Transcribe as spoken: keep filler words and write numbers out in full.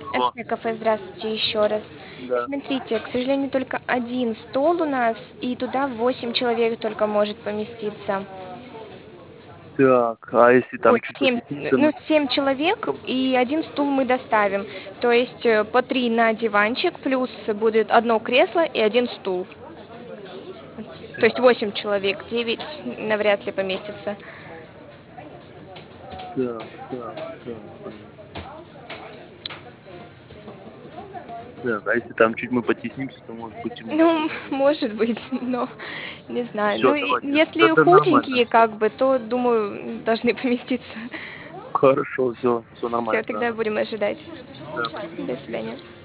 О, СП кафе, здравствуйте еще раз. да. Смотрите, к сожалению, только один стол у нас, и туда восемь человек только может поместиться. Так, а если Ой, там чуть семь, потесниться, ну, ну, семь человек, и один стул мы доставим. То есть э, по три на диванчик, плюс будет одно кресло и один стул. То есть так, восемь человек, девять навряд ли поместится. так, так, так, блин. Так, а если там чуть мы потеснимся, то может быть и может Ну, быть. может быть, но не знаю. Все, Ну, и давайте. если Тогда нормально худенькие, все. как бы, то, думаю, должны поместиться. Хорошо, все, все Все, нормально, да. тогда будем ожидать. Да, спасибо. До свидания.